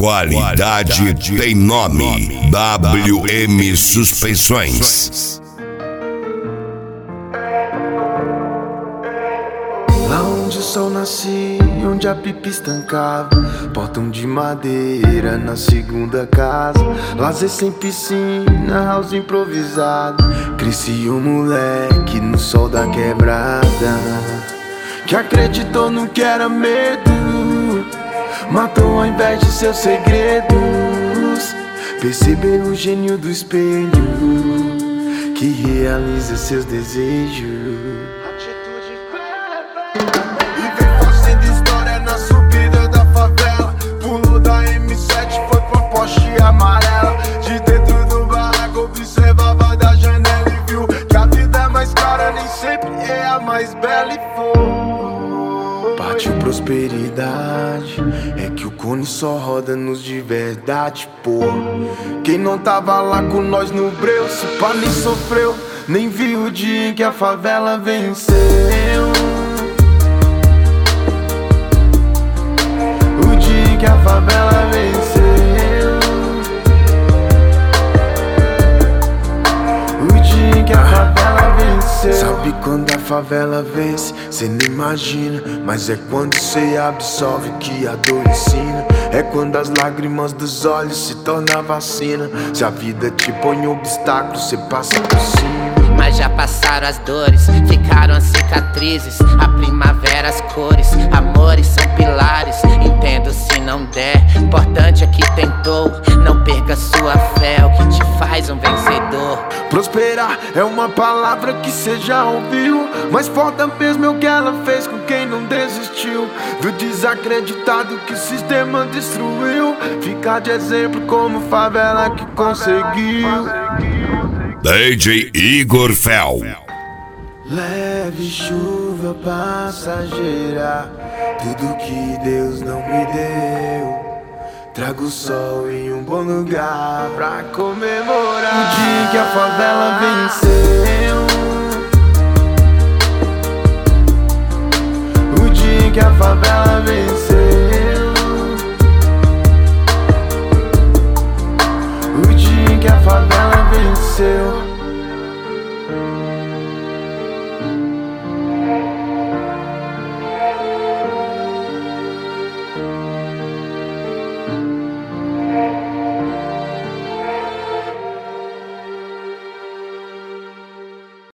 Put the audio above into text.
Qualidade tem nome. WM Suspensões. Lá onde o sol nascia, onde a pipa estancava, portão de madeira na segunda casa, lazer sem piscina, house improvisado. Cresci um moleque no sol da quebrada, que acreditou no que era medo, matou ao invés de seus segredos. Percebeu o gênio do espelho, que realiza seus desejos. Amarela, de dentro do barraco observava da janela e viu que a vida é mais cara, nem sempre é a mais bela e foi. Partiu prosperidade, é que o cone só roda nos de verdade, pô. Quem não tava lá com nós no breu, se pá nem sofreu, nem viu o dia em que a favela venceu. O dia em que a favela venceu. Que a favela venceu. Sabe quando a favela vence? Cê nem imagina, mas é quando cê absolve que a dor ensina. É quando as lágrimas dos olhos se tornam vacina. Se a vida te põe obstáculo, cê passa por cima. Mas já passaram as dores, ficaram as cicatrizes, a primavera, as cores, amores são pilares. Entendo se não der, importante é que tentou. Não perca sua fé, é o que te faz um vencedor. Prosperar é uma palavra que cê já ouviu, mas foda mesmo é o que ela fez com quem não desistiu. Viu desacreditado que o sistema destruiu, ficar de exemplo como favela que conseguiu. DJ Igor Fel. Leve chuva passageira, tudo que Deus não me deu. Trago o sol em um bom lugar pra comemorar o dia que a favela venceu.